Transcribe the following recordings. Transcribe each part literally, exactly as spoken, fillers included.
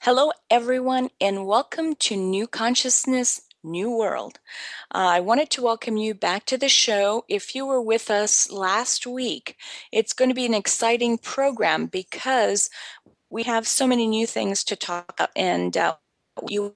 Hello, everyone, and welcome to New Consciousness, New World. Uh, I wanted to welcome you back to the show. If you were with us last week, it's going to be an exciting program because we have so many new things to talk about, and uh, you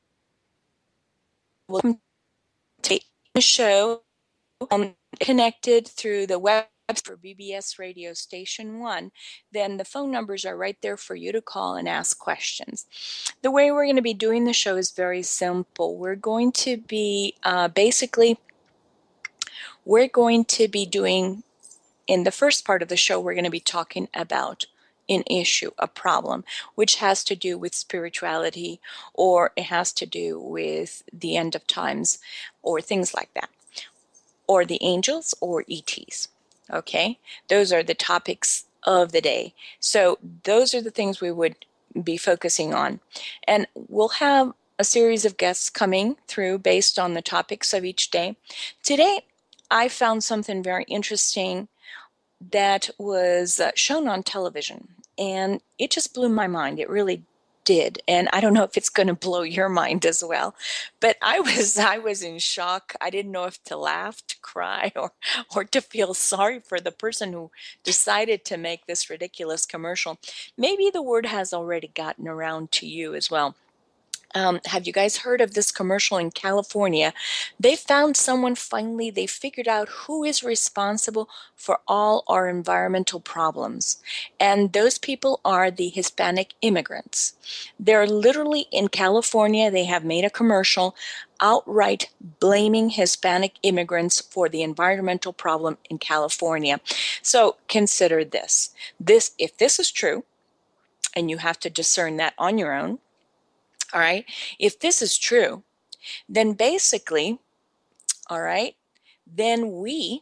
will take the show um, connected through the web for B B S Radio Station one, then the phone numbers are right there for you to call and ask questions. The way we're going to be doing the show is very simple. We're going to be uh, basically, we're going to be doing, in the first part of the show, we're going to be talking about an issue, a problem, which has to do with spirituality, or it has to do with the end of times, or things like that, or the angels, or E Ts. Okay, those are the topics of the day. So those are the things we would be focusing on. And we'll have a series of guests coming through based on the topics of each day. Today, I found something very interesting that was uh, shown on television, and it just blew my mind. It really did, and I don't know if it's going to blow your mind as well. But I was I was in shock. I didn't know if to laugh, to cry, or or to feel sorry for the person who decided to make this ridiculous commercial. Maybe the word has already gotten around to you as well. Um, have you guys heard of this commercial in California? They found someone finally, they figured out who is responsible for all our environmental problems. And those people are the Hispanic immigrants. They're literally in California, they have made a commercial outright blaming Hispanic immigrants for the environmental problem in California. So consider this. This, if this is true, and you have to discern that on your own, all right, if this is true, then basically, all right, then we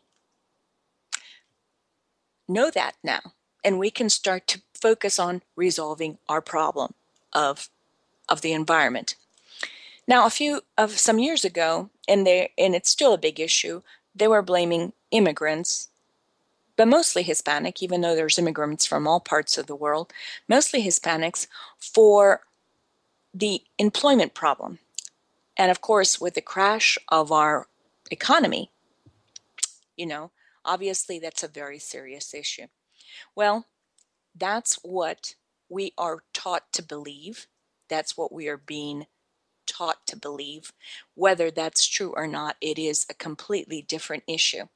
know that now, and we can start to focus on resolving our problem of of the environment. Now, a few of some years ago, and they and it's still a big issue, they were blaming immigrants, but mostly Hispanic, even though there's immigrants from all parts of the world, mostly Hispanics, for the employment problem. And of course, with the crash of our economy, you know, obviously that's a very serious issue. Well, that's what we are taught to believe. That's what we are being taught to believe. Whether that's true or not, it is a completely different issue.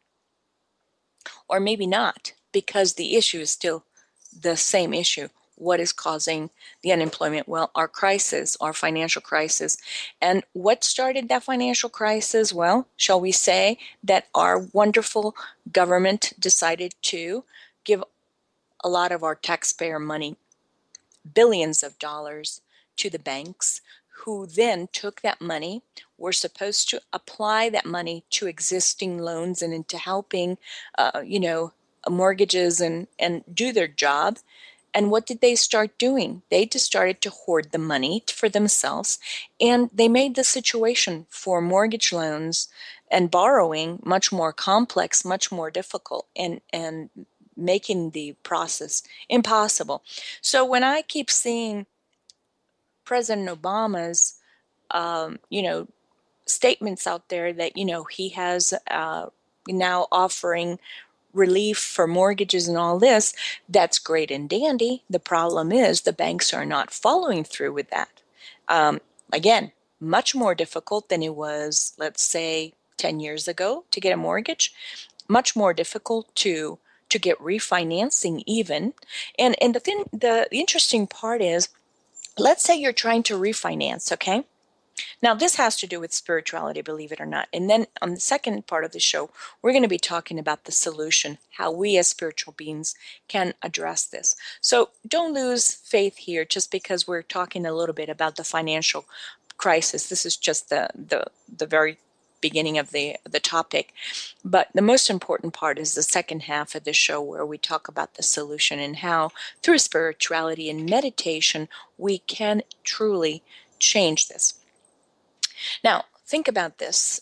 Or maybe not, because the issue is still the same issue. What is causing the unemployment? Well, our crisis, our financial crisis. And what started that financial crisis? Well, shall we say that our wonderful government decided to give a lot of our taxpayer money, billions of dollars, to the banks, who then took that money, were supposed to apply that money to existing loans and into helping, uh, you know, mortgages and, and do their job. And what did they start doing? They just started to hoard the money for themselves, and they made the situation for mortgage loans and borrowing much more complex, much more difficult, and, and making the process impossible. So when I keep seeing President Obama's, um, you know, statements out there that, you know, he has uh, now offering relief for mortgages and all this, that's great and dandy. The problem is the banks are not following through with that. Um, again, much more difficult than it was, let's say, ten years ago to get a mortgage, much more difficult to to get refinancing even. And and the thing, the, the interesting part is, let's say you're trying to refinance, okay? Now, this has to do with spirituality, believe it or not. And then on the second part of the show, we're going to be talking about the solution, how we as spiritual beings can address this. So don't lose faith here just because we're talking a little bit about the financial crisis. This is just the the, the very beginning of the, the topic. But the most important part is the second half of the show, where we talk about the solution and how through spirituality and meditation, we can truly change this. Now, think about this.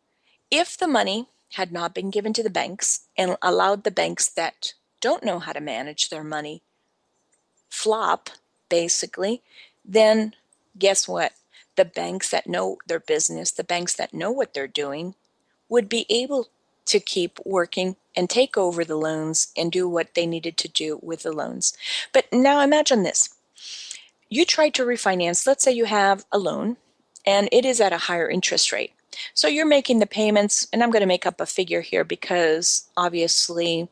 If the money had not been given to the banks and allowed the banks that don't know how to manage their money flop, basically, then guess what? The banks that know their business, the banks that know what they're doing, would be able to keep working and take over the loans and do what they needed to do with the loans. But now imagine this. You try to refinance, let's say you have a loan and it is at a higher interest rate. So you're making the payments, and I'm going to make up a figure here because obviously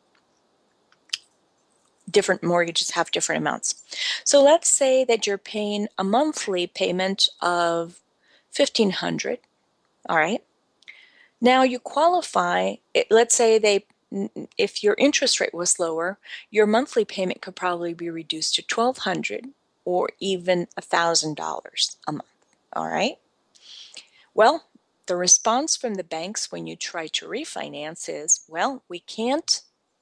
different mortgages have different amounts. So let's say that you're paying a monthly payment of fifteen hundred dollars, all right? Now you qualify, let's say they, if your interest rate was lower, your monthly payment could probably be reduced to twelve hundred dollars or even one thousand dollars a month, all right? Well, the response from the banks when you try to refinance is, well, we can't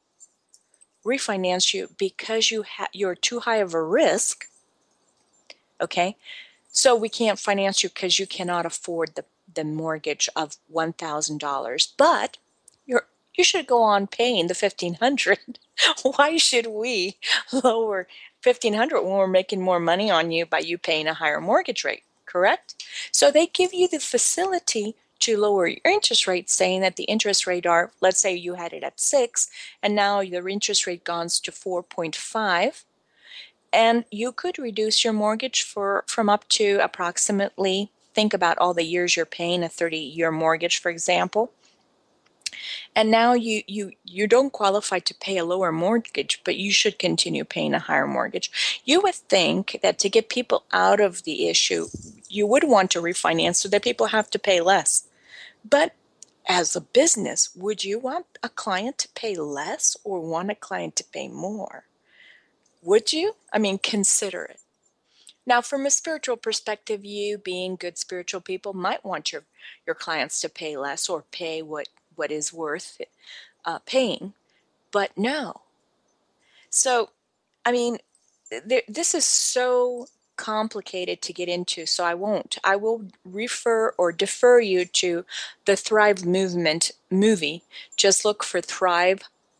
refinance you because you ha- you're too high of a risk, okay? So we can't finance you because you cannot afford the, the mortgage of one thousand dollars, but you're you should go on paying the fifteen hundred dollars. Why should we lower fifteen hundred dollars when we're making more money on you by you paying a higher mortgage rate, correct? So they give you the facility to lower your interest rate, saying that the interest rate are, let's say you had it at six, and now your interest rate goes to four point five, and you could reduce your mortgage for from up to approximately, think about all the years you're paying a thirty-year mortgage, for example. And now you, you, you don't qualify to pay a lower mortgage, but you should continue paying a higher mortgage. You would think that to get people out of the issue, you would want to refinance so that people have to pay less. But as a business, would you want a client to pay less or want a client to pay more? Would you? I mean, consider it. Now, from a spiritual perspective, you being good spiritual people might want your, your clients to pay less or pay what, what is worth uh, paying, but no. So, I mean, th- this is so complicated to get into, so I won't. I will refer or defer you to the Thrive Movement movie. Just look for Thrive,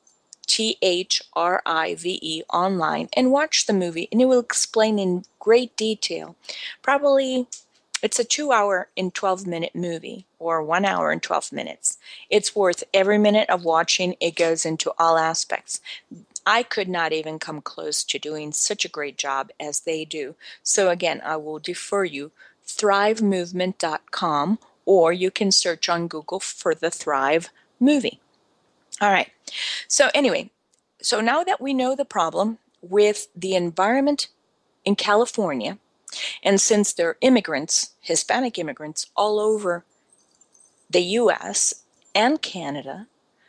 T H R I V E, online and watch the movie, and it will explain in great detail. Probably it's a two hour and twelve minute movie or one hour and twelve minutes. It's worth every minute of watching. It goes into all aspects. I could not even come close to doing such a great job as they do. So again, I will defer you, thrive movement dot com, or you can search on Google for the Thrive movie. All right. So anyway, so now that we know the problem with the environment in California, and since there are immigrants, Hispanic immigrants, all over the U S and Canada,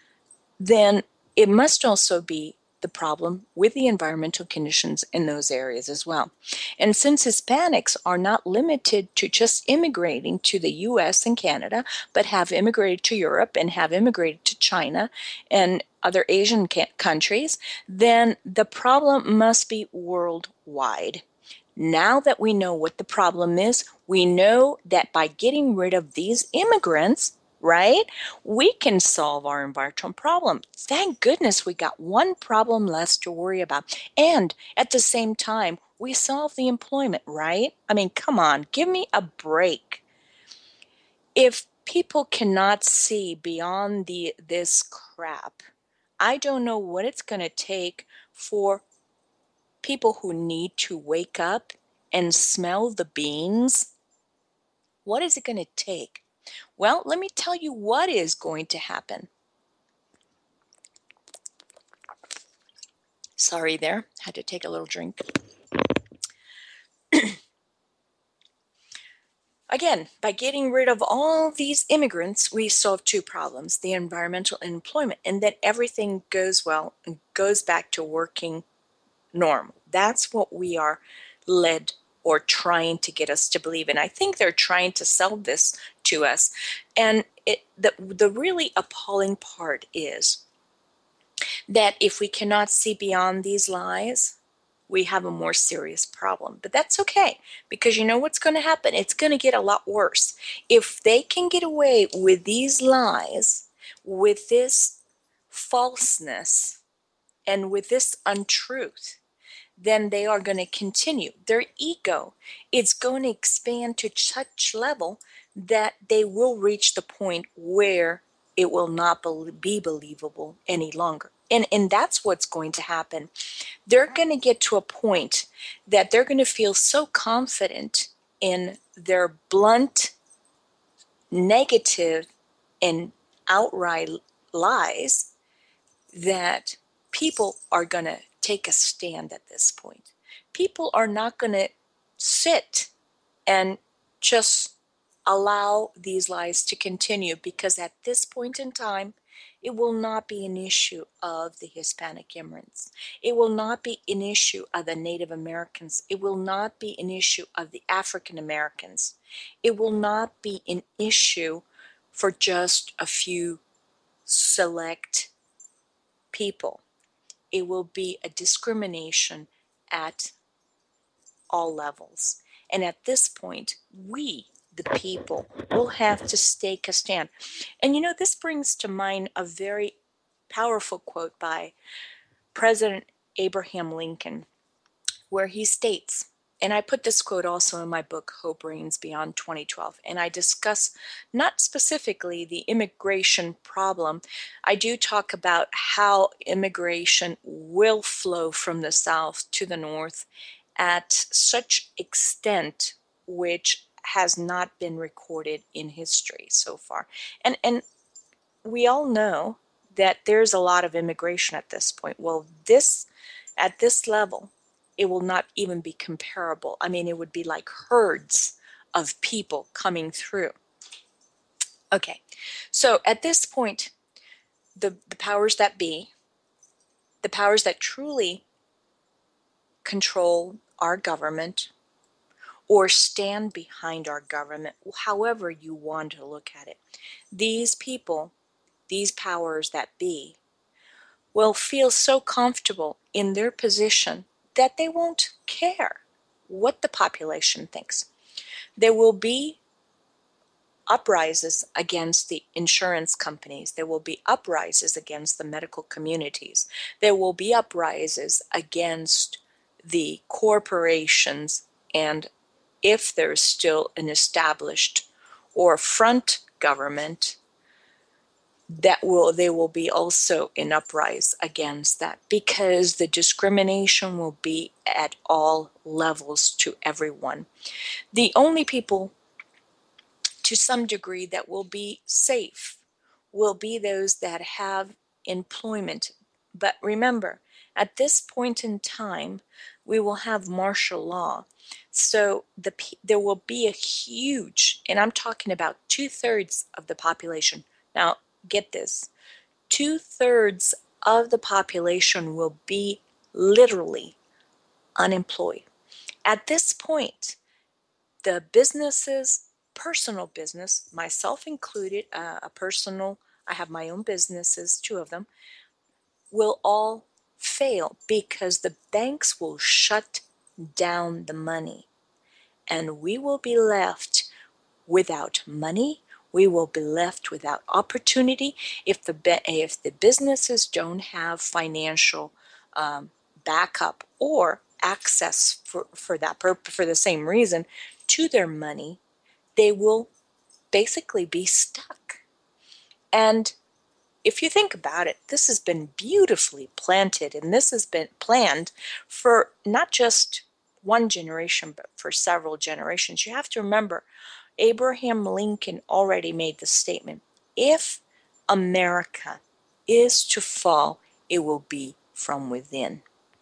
then it must also be the problem with the environmental conditions in those areas as well. And since Hispanics are not limited to just immigrating to the U S and Canada, but have immigrated to Europe and have immigrated to China and other Asian countries, then the problem must be worldwide. Now that we know what the problem is, we know that by getting rid of these immigrants, right, we can solve our environmental problem. Thank goodness we got one problem less to worry about. And at the same time, we solve the employment, right? I mean, come on, give me a break. If people cannot see beyond the this crap, I don't know what it's going to take for people who need to wake up and smell the beans. What is it going to take? Well, let me tell you what is going to happen. Sorry there, had to take a little drink. Again, by getting rid of all these immigrants, we solve two problems, the environmental and employment, and then everything goes well and goes back to working normal. That's what we are led or trying to get us to believe. And I think they're trying to sell this to us. And it, the, the really appalling part is that if we cannot see beyond these lies, we have a more serious problem. But that's okay, because you know what's going to happen? It's going to get a lot worse. If they can get away with these lies, with this falseness, and with this untruth, then they are going to continue. Their ego is going to expand to such level that they will reach the point where it will not be believable any longer. And, and that's what's going to happen. They're going to get to a point that they're going to feel so confident in their blunt, negative, and outright lies that people are going to take a stand at this point. People are not going to sit and just allow these lies to continue, because at this point in time, it will not be an issue of the Hispanic immigrants. It will not be an issue of the Native Americans. It will not be an issue of the African Americans. It will not be an issue for just a few select people. It will be a discrimination at all levels. And at this point, we, the people, will have to take a stand. And you know, this brings to mind a very powerful quote by President Abraham Lincoln, where he states, and I put this quote also in my book, Hope Reigns Beyond twenty twelve, and I discuss not specifically the immigration problem. I do talk about how immigration will flow from the South to the North at such extent which has not been recorded in history so far. And, and we all know that there's a lot of immigration at this point. Well, this, at this level, it will not even be comparable. I mean, it would be like herds of people coming through. Okay, so at this point, the, the powers that be, the powers that truly control our government or stand behind our government, however you want to look at it, these people, these powers that be, will feel so comfortable in their position that they won't care what the population thinks. There will be uprises against the insurance companies. There will be uprises against the medical communities. There will be uprises against the corporations, and if there's still an established or front government, that will they will be also in uprise against that, because the discrimination will be at all levels to everyone. The only people to some degree that will be safe will be those that have employment. But remember, at this point in time, we will have martial law. So the there will be a huge, and I'm talking about two-thirds of the population. Now, get this, two-thirds of the population will be literally unemployed. At this point, the businesses, personal business, myself included, uh, a personal, I have my own businesses, two of them, will all fail because the banks will shut down the money, and we will be left without money. We will be left without opportunity if the if the businesses don't have financial um, backup or access for, for that purpose, for the same reason, to their money. They will basically be stuck. And if you think about it, this has been beautifully planted, and this has been planned for not just one generation, but for several generations. You have to remember, Abraham Lincoln already made the statement, if America is to fall, it will be from within.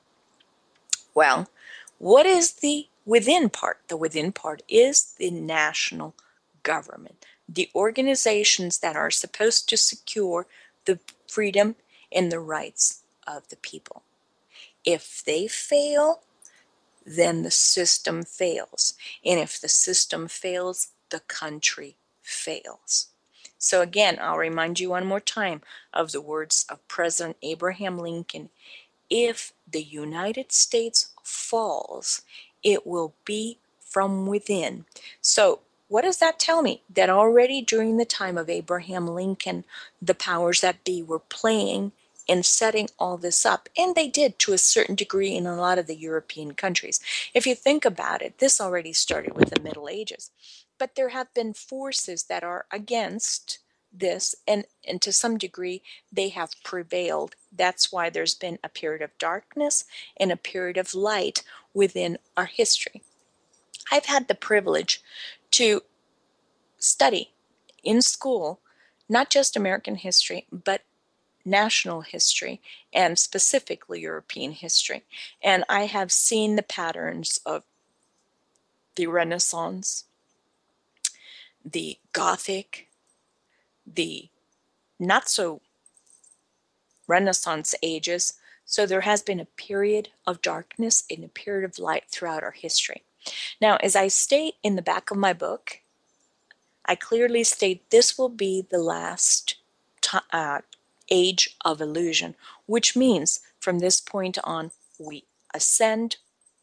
Well, what is the within part? The within part is the national government, the organizations that are supposed to secure the freedom and the rights of the people. If they fail, then the system fails. And if the system fails, the country fails. So again, I'll remind you one more time of the words of President Abraham Lincoln. If the United States falls, it will be from within. So what does that tell me? That already during the time of Abraham Lincoln, the powers that be were playing in setting all this up, and they did to a certain degree in a lot of the European countries. If you think about it, this already started with the Middle Ages, but there have been forces that are against this, and, and to some degree they have prevailed. That's why there's been a period of darkness and a period of light within our history. I've had the privilege to study in school not just American history, but national history and specifically European history. And I have seen the patterns of the Renaissance, the Gothic, the not so Renaissance ages. So there has been a period of darkness and a period of light throughout our history. Now, as I state in the back of my book, I clearly state this will be the last uh, age of illusion, which means from this point on, we ascend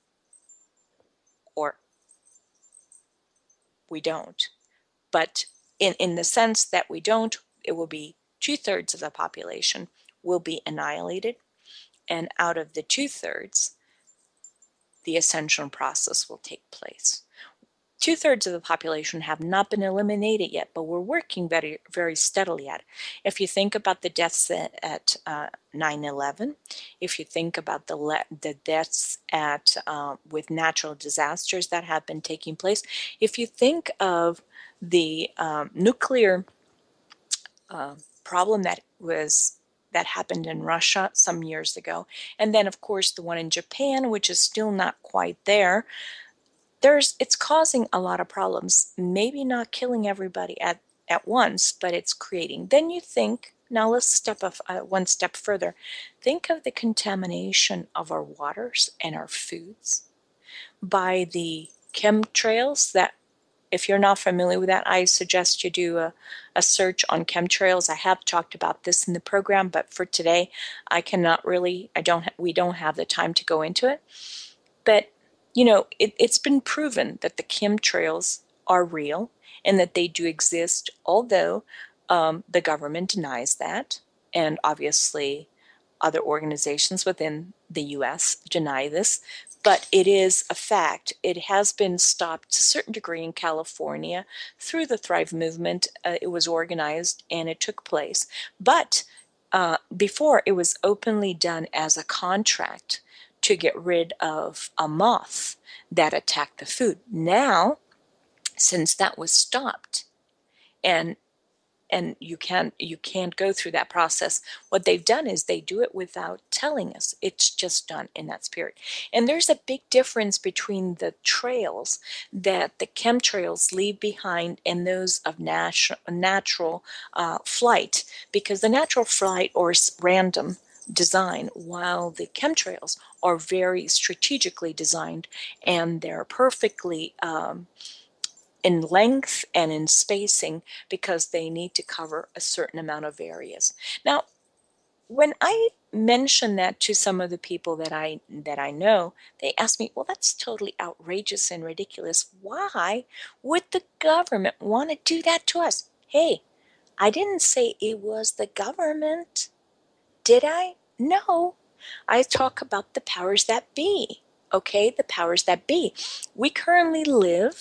or we don't. But in, in the sense that we don't, it will be two-thirds of the population will be annihilated. And out of the two-thirds, the ascension process will take place. Two-thirds of the population have not been eliminated yet, but we're working very, very steadily at it. If you think about the deaths at, at uh, nine eleven, if you think about the, le the deaths at uh, with natural disasters that have been taking place, if you think of the um, nuclear uh, problem that was that happened in Russia some years ago, and then of course the one in Japan, which is still not quite there. There's, it's causing a lot of problems, maybe not killing everybody at, at once, but it's creating. Then you think, now let's step up, uh, one step further. Think of the contamination of our waters and our foods by the chemtrails that, if you're not familiar with that, I suggest you do a, a search on chemtrails. I have talked about this in the program, but for today, I cannot really, I don't, we don't have the time to go into it. But you know, it, it's been proven that the chemtrails are real and that they do exist, although um, the government denies that. And obviously, other organizations within the U S deny this. But it is a fact. It has been stopped to a certain degree in California through the Thrive movement. Uh, it was organized and it took place. But uh, before, it was openly done as a contract to get rid of a moth that attacked the food. Now, since that was stopped, and and you can't you can't go through that process, what they've done is they do it without telling us. It's just done in that spirit. And there's a big difference between the trails that the chemtrails leave behind and those of natu natural uh, flight, because the natural flight or random design, while the chemtrails are very strategically designed and they're perfectly um, in length and in spacing because they need to cover a certain amount of areas. Now, when I mention that to some of the people that I that I know, they ask me, well, that's totally outrageous and ridiculous. Why would the government want to do that to us? Hey, I didn't say it was the government. Did I? No. I talk about the powers that be. Okay, the powers that be. We currently live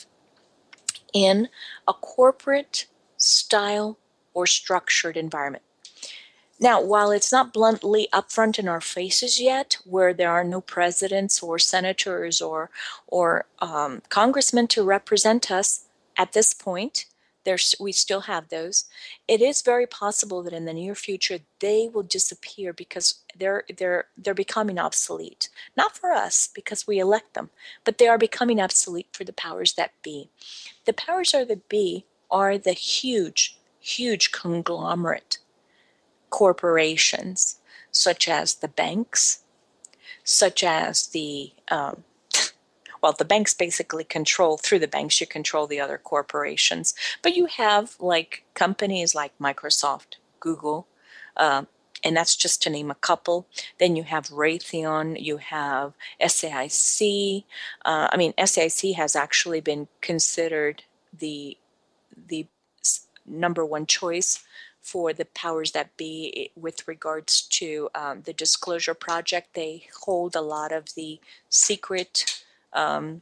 in a corporate style or structured environment. Now, while it's not bluntly upfront in our faces yet, where there are no presidents or senators or, or um, congressmen to represent us at this point, there's, we still have those. It is very possible that in the near future they will disappear because they're, they're, they're becoming obsolete. Not for us, because we elect them, but they are becoming obsolete for the powers that be. The powers that be are the huge, huge conglomerate corporations, such as the banks, such as the, um, well, the banks basically control, through the banks, you control the other corporations. But you have like companies like Microsoft, Google, uh, and that's just to name a couple. Then you have Raytheon, you have S A I C. Uh, I mean, S A I C has actually been considered the the number one choice for the powers that be with regards to um, the Disclosure Project. They hold a lot of the secret, um,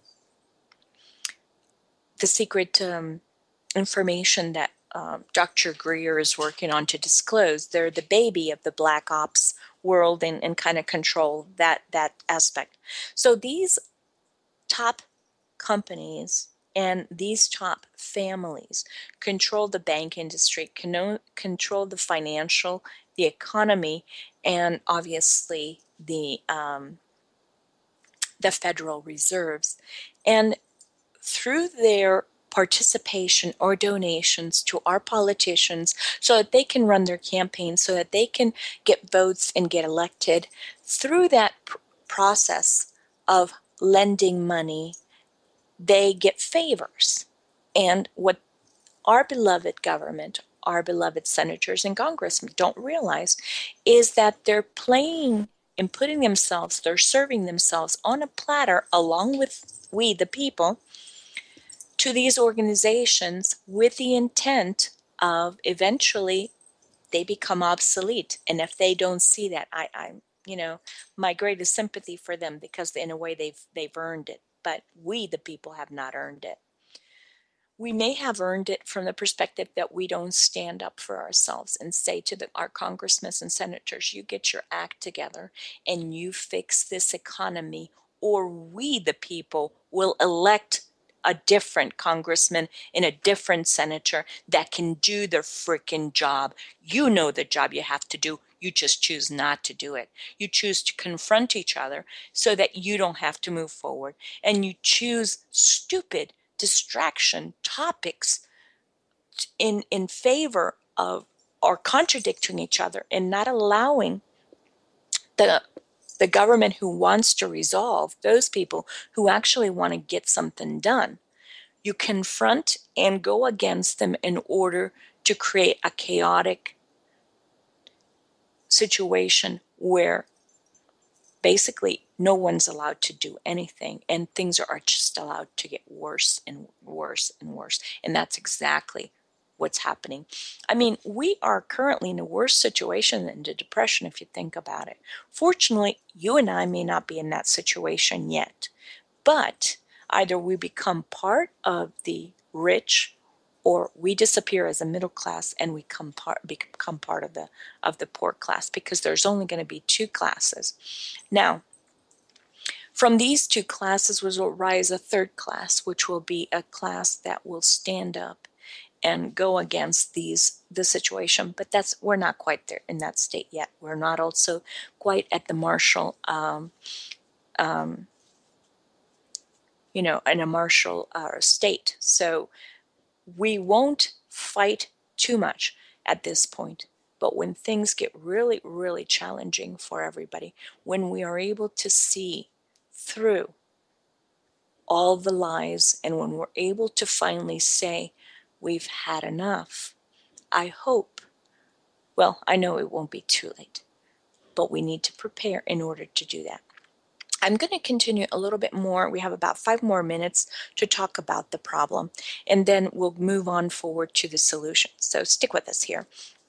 the secret um, information that um, Doctor Greer is working on to disclose. They're the baby of the Black Ops world and, and kind of control that that aspect. So these top companies and these top families control the bank industry, con- control the financial, the economy, and obviously the um, the Federal Reserves. And through their participation or donations to our politicians so that they can run their campaigns, so that they can get votes and get elected, through that pr- process of lending money, they get favors. And what our beloved government, our beloved senators and congressmen don't realize is that they're playing and putting themselves, they're serving themselves on a platter along with we, the people, to these organizations with the intent of eventually they become obsolete. And if they don't see that, I, I, you know, my greatest sympathy for them, because in a way they've they've earned it, but we, the people, have not earned it. We may have earned it from the perspective that we don't stand up for ourselves and say to the, our congressmen and senators, you get your act together and you fix this economy, or we, the people, will elect a different congressman and a different senator that can do their freaking job. You know the job you have to do. You just choose not to do it. You choose to confront each other so that you don't have to move forward. And you choose stupid distraction topics in, in favor of or contradicting each other and not allowing the the government who wants to resolve, those people who actually want to get something done. You confront and go against them in order to create a chaotic situation where basically no one's allowed to do anything and things are just allowed to get worse and worse and worse. And that's exactly what's happening. I mean, we are currently in a worse situation than the Depression if you think about it. Fortunately, you and I may not be in that situation yet, but either we become part of the rich or we disappear as a middle class and we become part, become part of the of the poor class, because there's only going to be two classes. Now, from these two classes will rise a third class, which will be a class that will stand up and go against these the situation. But that's we're not quite there in that state yet. We're not also quite at the Marshall, um, um, you know, in a Marshall uh, state. So we won't fight too much at this point. But when things get really, really challenging for everybody, when we are able to see through all the lies, and when we're able to finally say, we've had enough, I hope, well, I know it won't be too late, but we need to prepare in order to do that. I'm going to continue a little bit more. We have about five more minutes to talk about the problem, and then we'll move on forward to the solution. So stick with us here.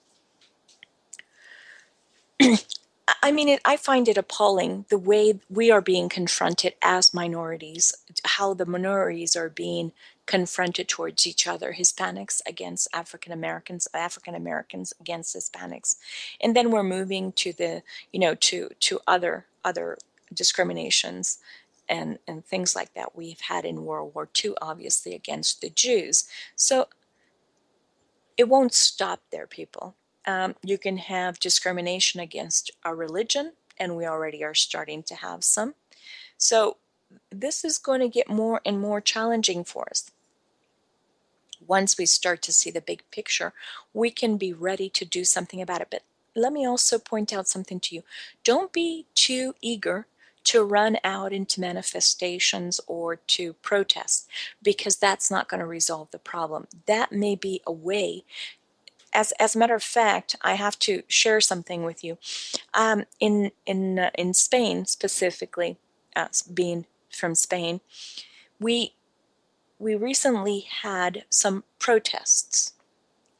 I mean, it, I find it appalling the way we are being confronted as minorities, how the minorities are being confronted towards each other, Hispanics against African Americans, African Americans against Hispanics. And then we're moving to the, you know, to, to other, other discriminations and, and things like that we've had in World War Two, obviously, against the Jews. So it won't stop there, people. Um, you can have discrimination against a religion, and we already are starting to have some. So this is going to get more and more challenging for us. Once we start to see the big picture, we can be ready to do something about it. But let me also point out something to you. Don't be too eager to run out into manifestations or to protest, because that's not going to resolve the problem. That may be a way. As, as a matter of fact, I have to share something with you. Um, in in uh, in Spain specifically, uh, being from Spain, we we recently had some protests,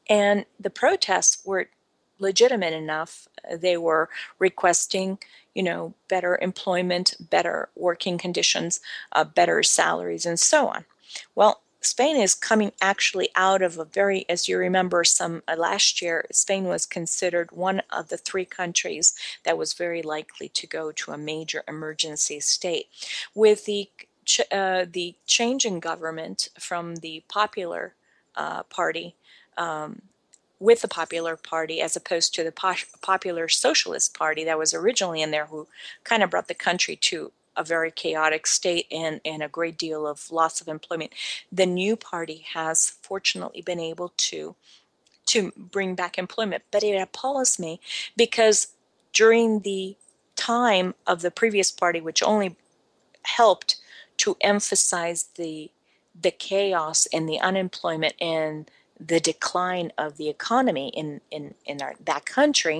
And the protests were legitimate enough. They were requesting, you know, better employment, better working conditions, uh, better salaries, and so on. Well, Spain is coming actually out of a very, as you remember, some uh, last year, Spain was considered one of the three countries that was very likely to go to a major emergency state. With the ch- uh, the change in government from the Popular uh, Party, um, with the Popular Party as opposed to the po- Popular Socialist Party that was originally in there, who kind of brought the country to a very chaotic state and, and a great deal of loss of employment. The new party has fortunately been able to to bring back employment, but it appalls me because during the time of the previous party, which only helped to emphasize the the chaos and the unemployment and the decline of the economy in in in our, that country,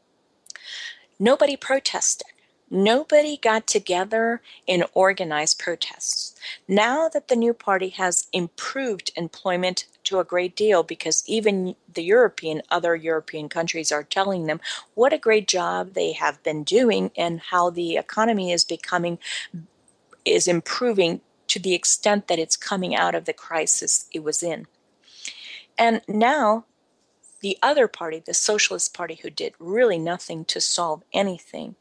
nobody protested. Nobody got together and organized protests. Now that the new party has improved employment to a great deal, because even the European, other European countries are telling them what a great job they have been doing and how the economy is becoming is improving to the extent that it's coming out of the crisis it was in. And now the other party, the Socialist Party, who did really nothing to solve anything,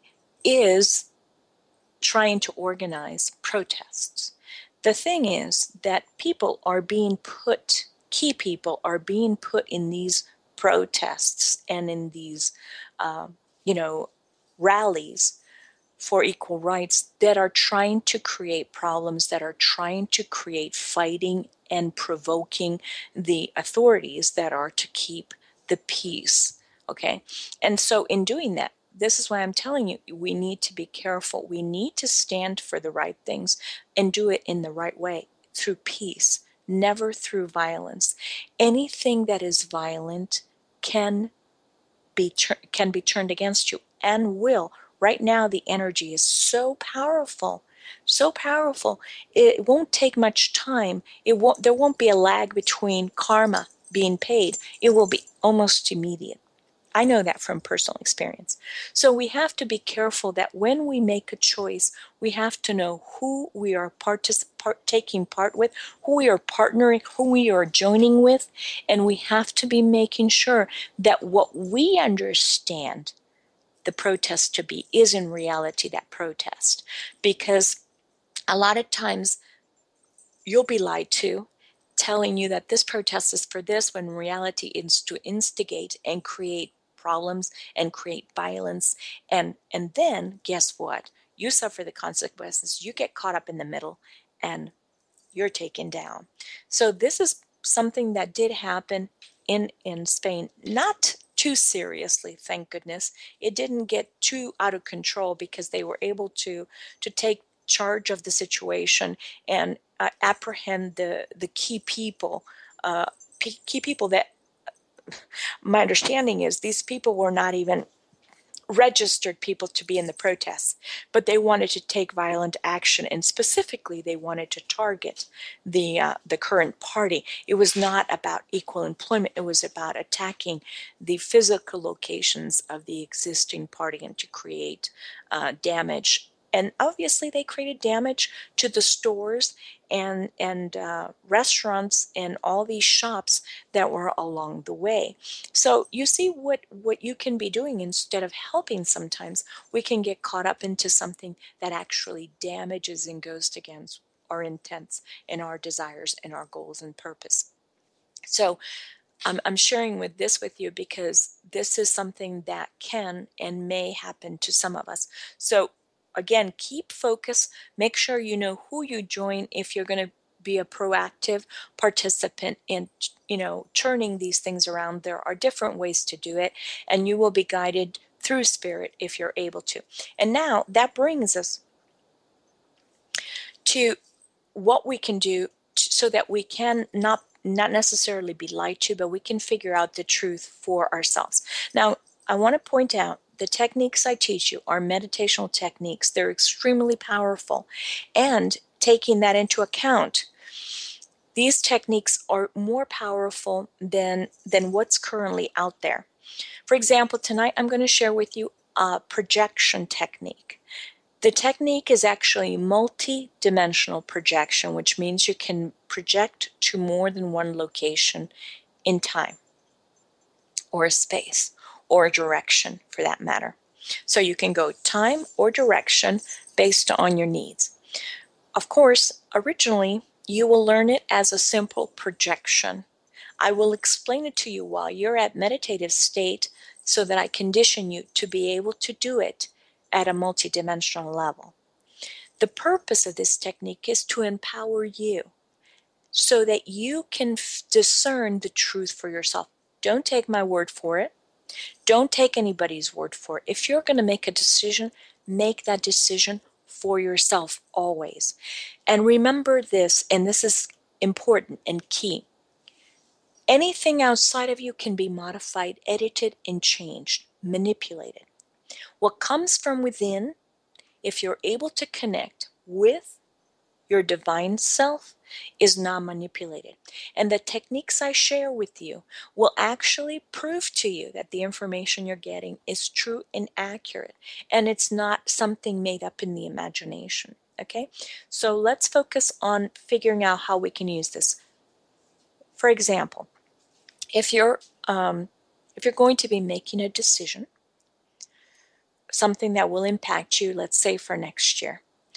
is trying to organize protests. The thing is that people are being put, key people are being put in these protests and in these, uh, you know, rallies for equal rights that are trying to create problems, that are trying to create fighting and provoking the authorities that are to keep the peace. Okay. And so in doing that, this is why I'm telling you, we need to be careful. We need to stand for the right things and do it in the right way, through peace, never through violence. Anything that is violent can be can be turned against you, and will. Right now the energy is so powerful, so powerful. It won't take much time. It won't there won't be a lag between karma being paid. It will be almost immediate. I know that from personal experience. So we have to be careful that when we make a choice, we have to know who we are partic- part- taking part with, who we are partnering, who we are joining with, and we have to be making sure that what we understand the protest to be is in reality that protest. Because a lot of times you'll be lied to, telling you that this protest is for this, when in reality it's to instigate and create problems and create violence. And and then guess what? You suffer the consequences. You get caught up in the middle and you're taken down. So this is something that did happen in in Spain, not too seriously, thank goodness. It didn't get too out of control because they were able to to take charge of the situation and uh, apprehend the the key people, uh, p- key people that my understanding is these people were not even registered people to be in the protests, but they wanted to take violent action, and specifically they wanted to target the uh, the current party. It was not about equal employment. It was about attacking the physical locations of the existing party and to create uh, damage. And obviously they created damage to the stores and and uh, restaurants and all these shops that were along the way. So you see what, what you can be doing. Instead of helping, sometimes we can get caught up into something that actually damages and goes against our intents and our desires and our goals and purpose. So um, I'm sharing with this with you because this is something that can and may happen to some of us. So again, keep focus. Make sure you know who you join if you're going to be a proactive participant in, you know, turning these things around. There are different ways to do it, and you will be guided through spirit if you're able to. And now that brings us to what we can do so that we can not not necessarily be lied to, but we can figure out the truth for ourselves. Now, I want to point out the techniques I teach you are meditational techniques. They're extremely powerful. And taking that into account, These techniques are more powerful than, than what's currently out there. For example, tonight I'm going to share with you a projection technique. The technique is actually multi-dimensional projection, which means you can project to more than one location in time or space or direction for that matter. So you can go time or direction based on your needs. Of course, originally you will learn it as a simple projection. I will explain it to you while you're at meditative state so that I condition you to be able to do it at a multidimensional level. The purpose of this technique is to empower you so that you can f- discern the truth for yourself. Don't take my word for it. Don't take anybody's word for it. If you're going to make a decision, make that decision for yourself always. And remember this, and this is important and key. Anything outside of you can be modified, edited, and changed, manipulated. What comes from within, if you're able to connect with your divine self, is not manipulated. And the techniques I share with you will actually prove to you that the information you're getting is true and accurate, and it's not something made up in the imagination. Okay? So let's focus on figuring out how we can use this. For example, if you're um, if you're going to be making a decision, something that will impact you, let's say for next year.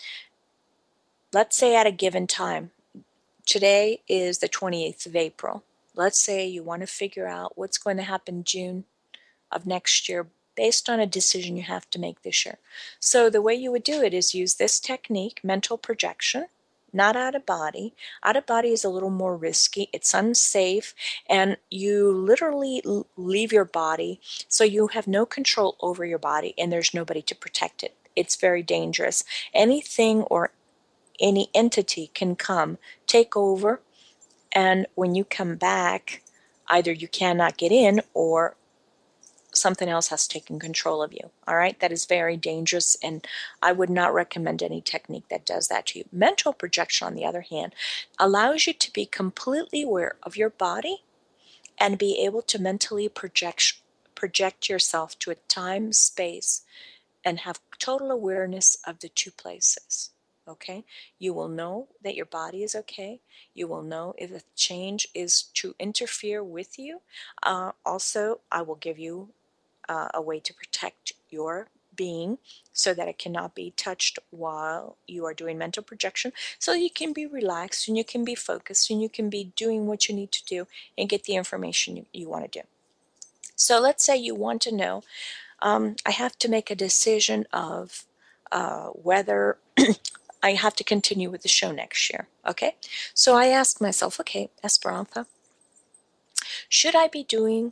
Let's say at a given time, today is the twenty-eighth of April. Let's say you want to figure out what's going to happen June of next year based on a decision you have to make this year. So the way you would do it is use this technique, mental projection, not out of body. Out of body is a little more risky. It's unsafe, and you literally leave your body, so you have no control over your body, and there's nobody to protect it. It's very dangerous. Anything or any entity can come, take over, and when you come back, either you cannot get in or something else has taken control of you. All right, that is very dangerous, and I would not recommend any technique that does that to you. Mental projection, on the other hand, allows you to be completely aware of your body and be able to mentally project project yourself to a time, space, and have total awareness of the two places. Okay, you will know that your body is okay. You will know if a change is to interfere with you. Uh, also, I will give you uh, a way to protect your being so that it cannot be touched while you are doing mental projection, so you can be relaxed and you can be focused and you can be doing what you need to do and get the information you, you want to do. So let's say you want to know, um, I have to make a decision of uh, whether I have to continue with the show next year. Okay, so I asked myself, okay, Esperanza, should I be doing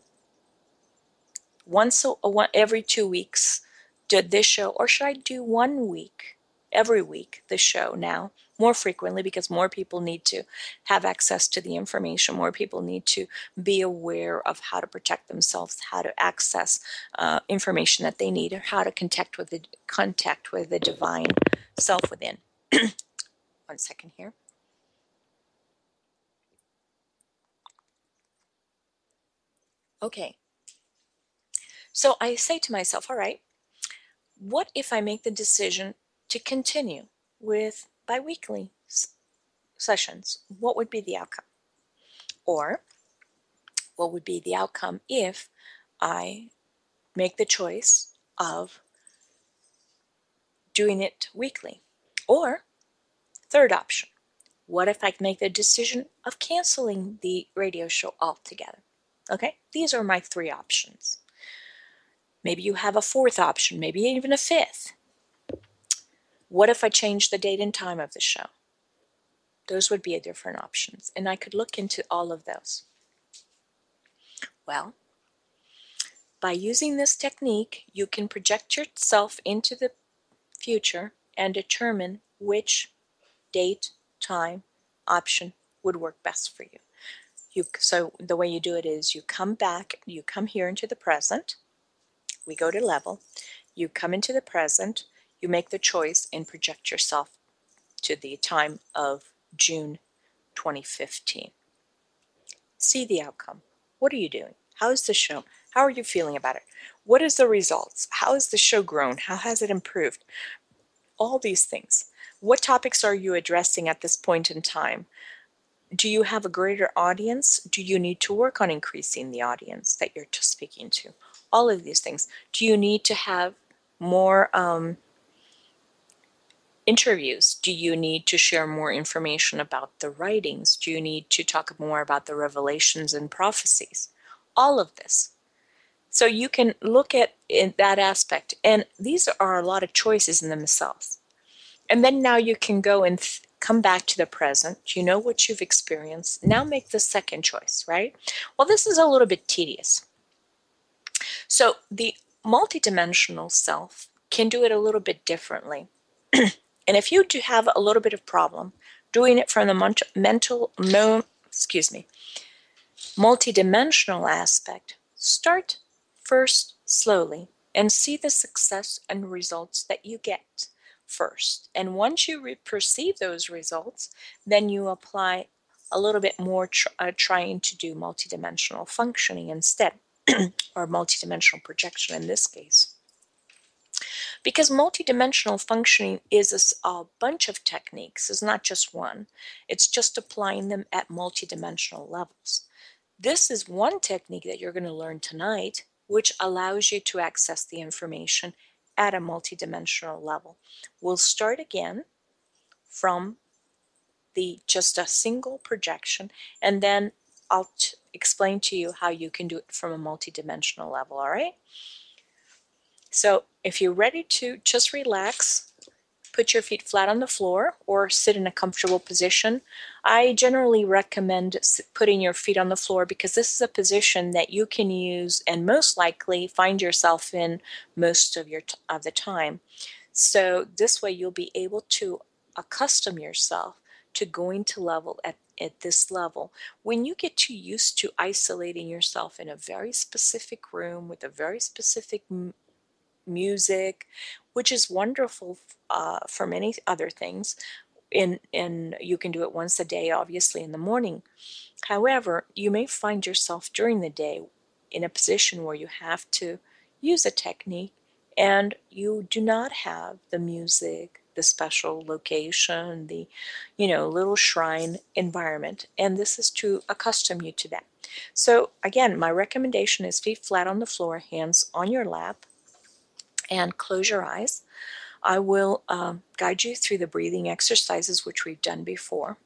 once a, a one, every two weeks did this show, or should I do one week, every week, this show now, more frequently, because more people need to have access to the information. More people need to be aware of how to protect themselves, how to access uh, information that they need, or how to contact with the contact with the divine self within. One second here. Okay. So I say to myself, all right, what if I make the decision to continue with biweekly s- sessions? What would be the outcome? Or what would be the outcome if I make the choice of doing it weekly? Or, third option, what if I make the decision of canceling the radio show altogether? Okay, these are my three options. Maybe you have a fourth option, maybe even a fifth. What if I change the date and time of the show? Those would be different options, and I could look into all of those. Well, by using this technique, you can project yourself into the future and determine which date, time, option would work best for you. You so the way you do it is you come back, you come here into the present, we go to level, you come into the present, you make the choice and project yourself to the time of June twenty fifteen. See the outcome. What are you doing? How is the show? How are you feeling about it? What is the results? How has the show grown? How has it improved? All these things. What topics are you addressing at this point in time? Do you have a greater audience? Do you need to work on increasing the audience that you're speaking to? All of these things. Do you need to have more um, interviews? Do you need to share more information about the writings? Do you need to talk more about the revelations and prophecies? All of this. So you can look at in that aspect. And these are a lot of choices in themselves. And then now you can go and th- come back to the present. You know what you've experienced. Now make the second choice, right? Well, this is a little bit tedious. So the multidimensional self can do it a little bit differently. And if you do have a little bit of problem doing it from the mental, no, excuse me, multidimensional aspect, start first slowly and see the success and results that you get first. And once you re- perceive those results, then you apply a little bit more tr- uh, trying to do multidimensional functioning instead, or multidimensional projection in this case. Because multidimensional functioning is a, s- a bunch of techniques, it's not just one, it's just applying them at multidimensional levels. This is one technique that you're going to learn tonight, which allows you to access the information at a multidimensional level. We'll start again from the just a single projection, and then I'll t- explain to you how you can do it from a multidimensional level, all right? So if you're ready to just relax, put your feet flat on the floor or sit in a comfortable position. I generally recommend putting your feet on the floor because this is a position that you can use and most likely find yourself in most of your t- of the time. So this way you'll be able to accustom yourself to going to level at, at this level. When you get too used to isolating yourself in a very specific room with a very specific m- music, which is wonderful uh, for many other things. In, and you can do it once a day, obviously in the morning. However, you may find yourself during the day in a position where you have to use a technique and you do not have the music, the special location, the, you know, little shrine environment. And this is to accustom you to that. So again, my recommendation is feet flat on the floor, hands on your lap, and close your eyes. I will um, guide you through the breathing exercises, which we've done before.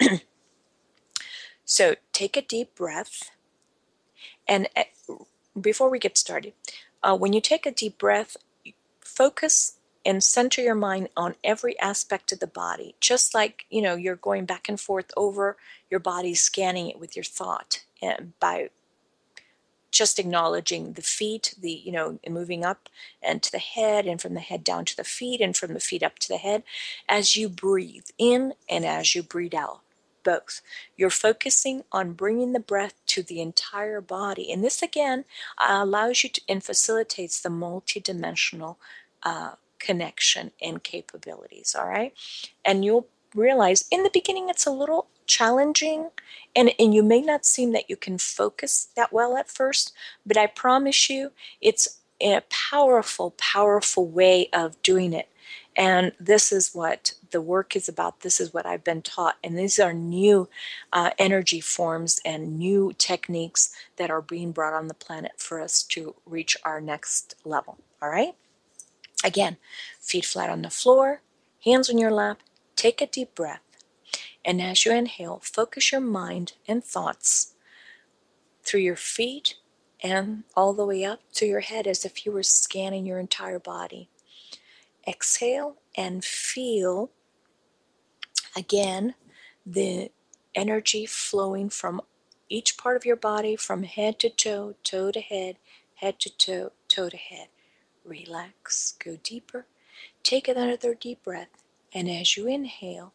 So take a deep breath. And uh, before we get started, uh, when you take a deep breath, focus and center your mind on every aspect of the body, just like, you know, you're going back and forth over your body, scanning it with your thought, and by just acknowledging the feet, the, you know, moving up and to the head, and from the head down to the feet, and from the feet up to the head, as you breathe in and as you breathe out, both. You're focusing on bringing the breath to the entire body. And this, again, uh, allows you to and facilitates the multidimensional uh, connection and capabilities, all right? And you'll realize in the beginning it's a little challenging, and, and you may not seem that you can focus that well at first, but I promise you it's a powerful, powerful way of doing it. And this is what the work is about. This is what I've been taught. And these are new uh, energy forms and new techniques that are being brought on the planet for us to reach our next level. All right? Again, feet flat on the floor, hands on your lap, take a deep breath. And as you inhale, focus your mind and thoughts through your feet and all the way up to your head as if you were scanning your entire body. Exhale and feel, again, the energy flowing from each part of your body, from head to toe, toe to head, head to toe, toe to head. Relax, go deeper. Take another deep breath, and as you inhale,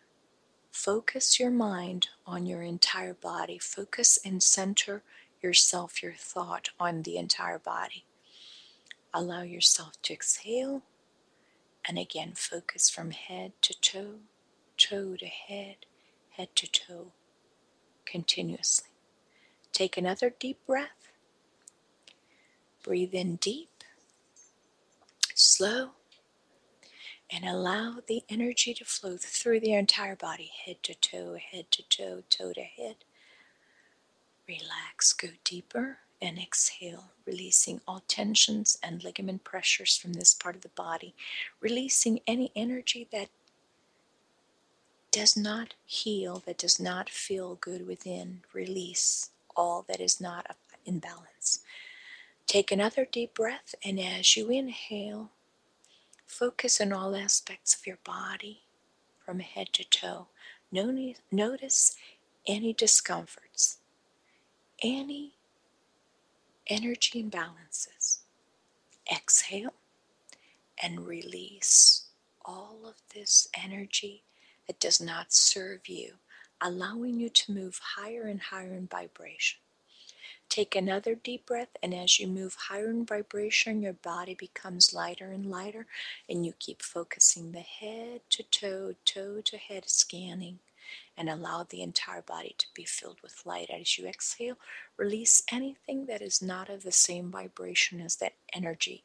focus your mind on your entire body. Focus and center yourself, your thought on the entire body. Allow yourself to exhale, and again focus from head to toe, toe to head, head to toe, continuously. Take another deep breath. Breathe in deep, slow, and allow the energy to flow through the entire body, head to toe, head to toe, toe to head. Relax, go deeper, and exhale, releasing all tensions and ligament pressures from this part of the body, releasing any energy that does not heal, that does not feel good within. Release all that is not in balance. Take another deep breath, and as you inhale, focus on all aspects of your body from head to toe. Notice any discomforts, any energy imbalances. Exhale and release all of this energy that does not serve you, allowing you to move higher and higher in vibration. Take another deep breath, and as you move higher in vibration, your body becomes lighter and lighter, and you keep focusing the head to toe, toe to head scanning, and allow the entire body to be filled with light. As you exhale, release anything that is not of the same vibration as that energy.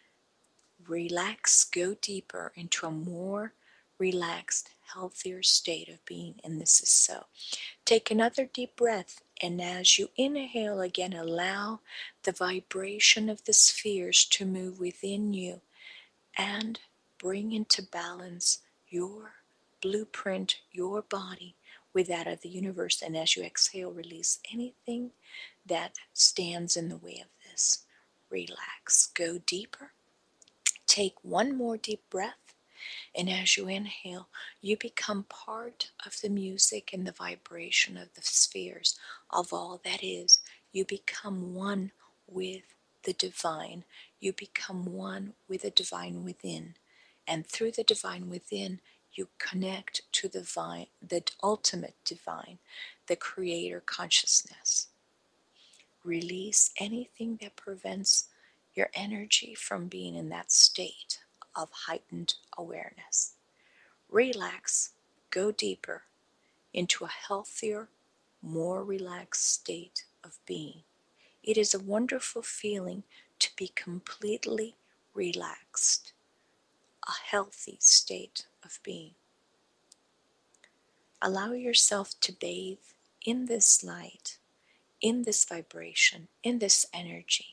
Relax, go deeper into a more relaxed, healthier state of being, and this is so. Take another deep breath, and as you inhale again, allow the vibration of the spheres to move within you and bring into balance your blueprint, your body, with that of the universe. And as you exhale, release anything that stands in the way of this. Relax, go deeper. Take one more deep breath, and as you inhale, you become part of the music and the vibration of the spheres of all that is. You become one with the divine. You become one with the divine within. And through the divine within, you connect to the divine, the ultimate divine, the creator consciousness. Release anything that prevents your energy from being in that state of heightened awareness. Relax, go deeper into a healthier, more relaxed state of being. It is a wonderful feeling to be completely relaxed, a healthy state of being. Allow yourself to bathe in this light, in this vibration, in this energy.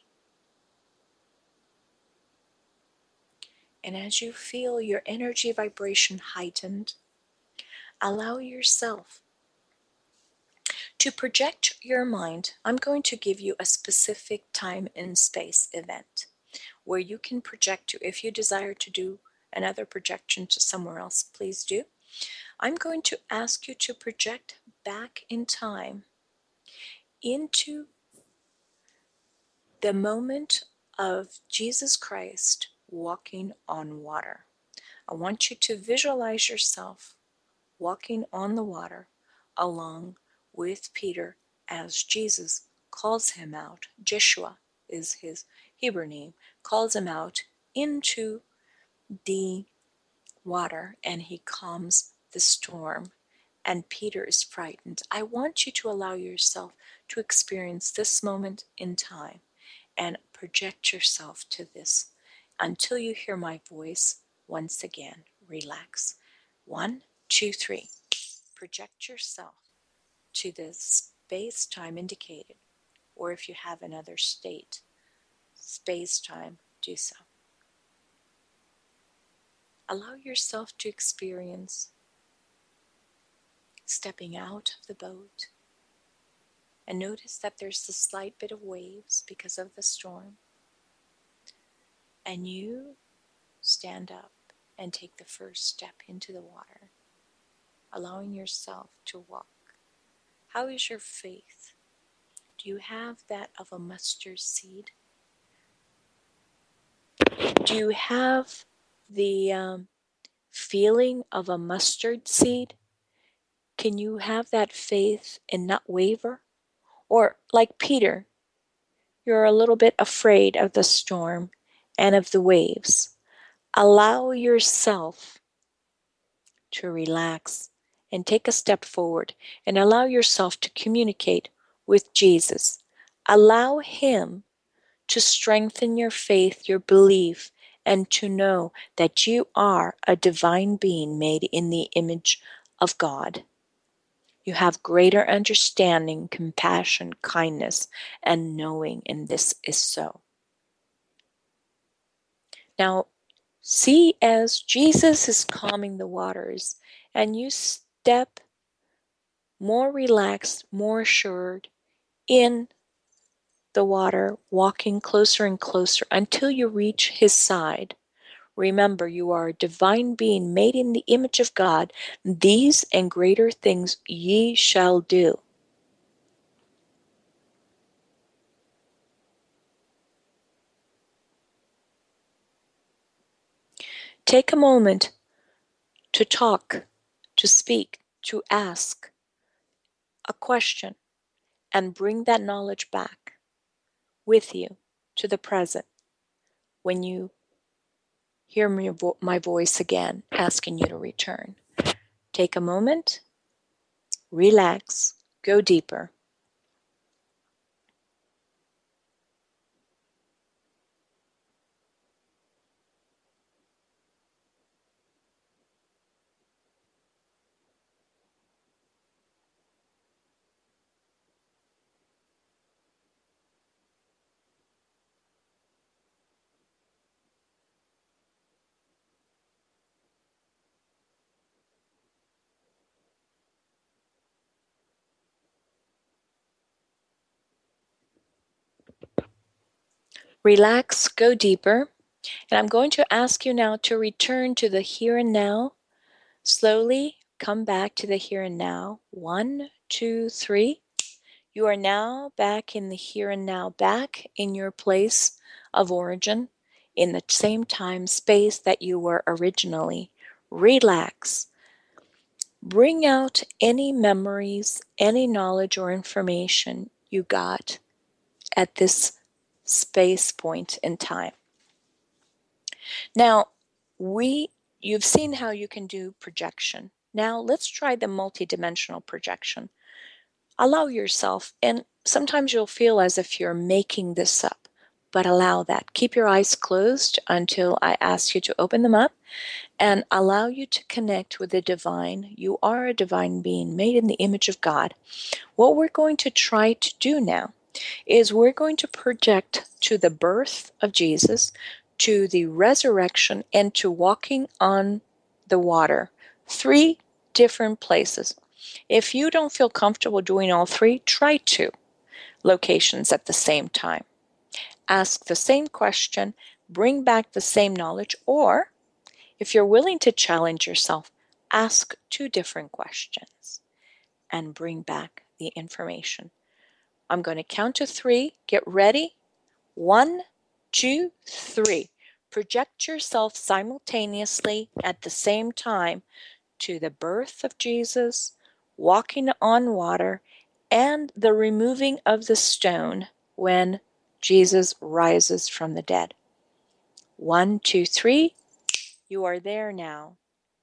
And as you feel your energy vibration heightened, allow yourself to project your mind. I'm going to give you a specific time and space event where you can project to. If you desire to do another projection to somewhere else, please do. I'm going to ask you to project back in time into the moment of Jesus Christ walking on water. I want you to visualize yourself walking on the water along with Peter as Jesus calls him out. Jeshua is his Hebrew name, calls him out into the water, and he calms the storm, and Peter is frightened. I want you to allow yourself to experience this moment in time and project yourself to this until you hear my voice once again. Relax. One, two, three. Project yourself to the space-time indicated, or if you have another state, space-time, do so. Allow yourself to experience stepping out of the boat, and notice that there's a slight bit of waves because of the storm, and you stand up and take the first step into the water, allowing yourself to walk. How is your faith? Do you have that of a mustard seed? Do you have the um, feeling of a mustard seed? Can you have that faith and not waver? Or like Peter, you're a little bit afraid of the storm and of the waves. Allow yourself to relax and take a step forward and allow yourself to communicate with Jesus. Allow Him to strengthen your faith, your belief, and to know that you are a divine being made in the image of God. You have greater understanding, compassion, kindness, and knowing, and this is so. Now, see as Jesus is calming the waters, and you step more relaxed, more assured in the water, walking closer and closer until you reach His side. Remember, you are a divine being made in the image of God. These and greater things ye shall do. Take a moment to talk, to speak, to ask a question, and bring that knowledge back with you to the present when you hear my, vo- my voice again asking you to return. Take a moment, relax, go deeper. Relax, go deeper. And I'm going to ask you now to return to the here and now. Slowly come back to the here and now. One, two, three. You are now back in the here and now, back in your place of origin, in the same time space that you were originally. Relax. Bring out any memories, any knowledge or information you got at this space point in time. Now, we you've seen how you can do projection. Now, let's try the multidimensional projection. Allow yourself, and sometimes you'll feel as if you're making this up, but allow that. Keep your eyes closed until I ask you to open them up and allow you to connect with the divine. You are a divine being made in the image of God. What we're going to try to do now is we're going to project to the birth of Jesus, to the resurrection, and to walking on the water. Three different places. If you don't feel comfortable doing all three, try two locations at the same time. Ask the same question, bring back the same knowledge, or if you're willing to challenge yourself, ask two different questions and bring back the information. I'm going to count to three. Get ready. One, two, three. Project yourself simultaneously at the same time to the birth of Jesus, walking on water, and the removing of the stone when Jesus rises from the dead. One, two, three. You are there now.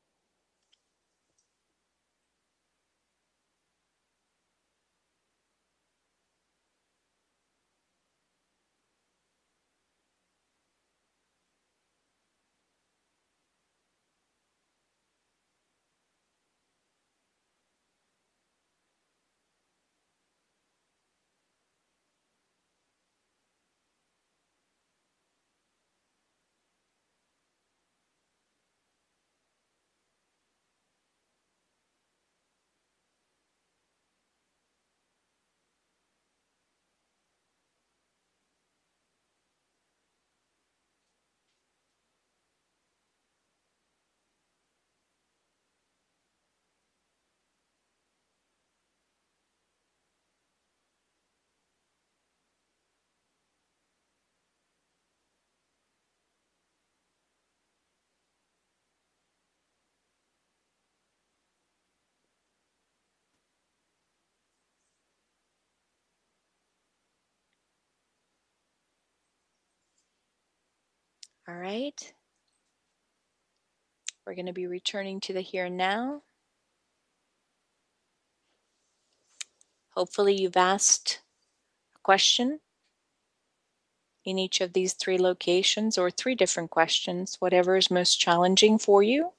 All right. We're going to be returning to the here and now. Hopefully you've asked a question in each of these three locations, or three different questions, whatever is most challenging for you.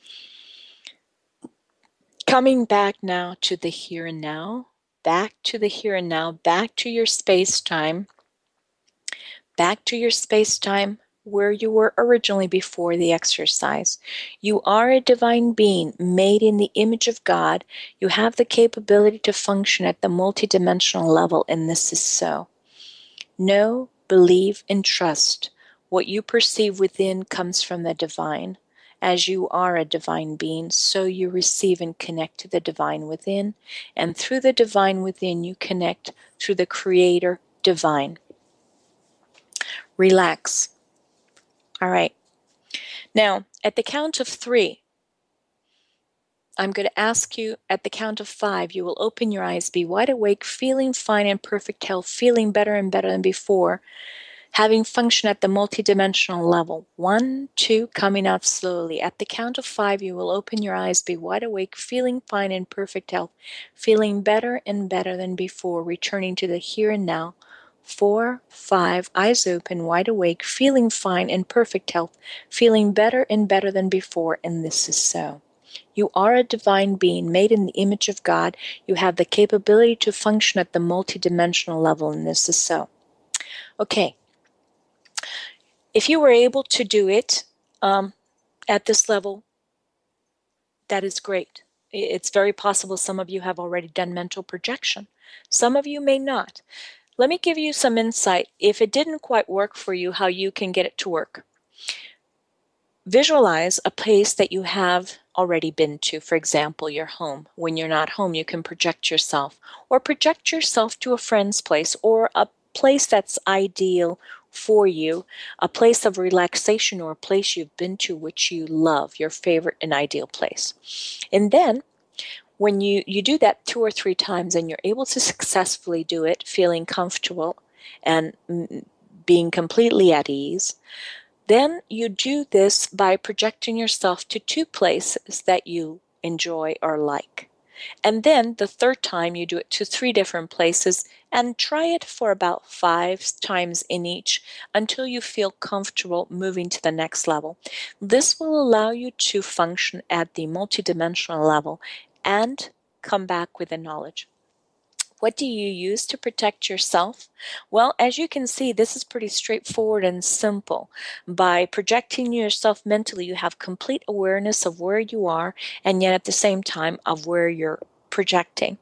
Coming back now to the here and now, back to the here and now, back to your space-time, back to your space-time where you were originally before the exercise. You are a divine being made in the image of God. You have the capability to function at the multidimensional level, and this is so. Know, believe, and trust. What you perceive within comes from the divine. As you are a divine being, so you receive and connect to the divine within, and through the divine within, you connect through the Creator divine. Relax. All right. Now, at the count of three, I'm going to ask you, at the count of five, you will open your eyes, be wide awake, feeling fine and perfect health, feeling better and better than before, having function at the multidimensional level. One, two, coming out slowly. At the count of five, you will open your eyes, be wide awake, feeling fine and perfect health, feeling better and better than before, returning to the here and now. Four, five, eyes open, wide awake, feeling fine and perfect health, feeling better and better than before, and this is so. You are a divine being made in the image of God. You have the capability to function at the multidimensional level, and this is so. Okay. If you were able to do it um, at this level, that is great. It's very possible some of you have already done mental projection. Some of you may not. Let me give you some insight, if it didn't quite work for you, how you can get it to work. Visualize a place that you have already been to, for example, your home. When you're not home, you can project yourself, or project yourself to a friend's place, or a place that's ideal for you, a place of relaxation, or a place you've been to which you love, your favorite and ideal place. And then when you, you do that two or three times and you're able to successfully do it, feeling comfortable and being completely at ease, then you do this by projecting yourself to two places that you enjoy or like. And then the third time you do it to three different places, and try it for about five times in each until you feel comfortable moving to the next level. This will allow you to function at the multidimensional level and come back with the knowledge. What do you use to protect yourself? Well, as you can see, this is pretty straightforward and simple. By projecting yourself mentally, you have complete awareness of where you are, and yet at the same time of where you're projecting.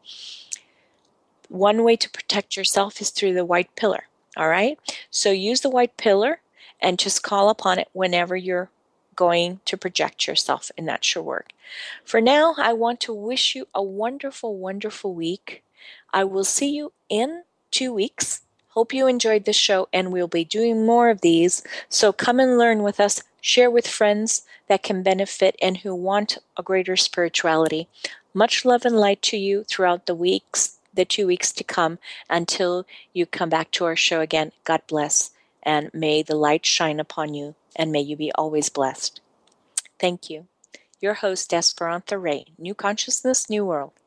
One way to protect yourself is through the white pillar, all right? So use the white pillar and just call upon it whenever you're going to project yourself, and that should work. For now, I want to wish you a wonderful, wonderful week. I will see you in two weeks. Hope you enjoyed the show, and we'll be doing more of these. So come and learn with us, share with friends that can benefit and who want a greater spirituality. Much love and light to you throughout the weeks, the two weeks to come, until you come back to our show again. God bless, and may the light shine upon you, and may you be always blessed. Thank you. Your host, Esperanza Ray, New Consciousness, New World.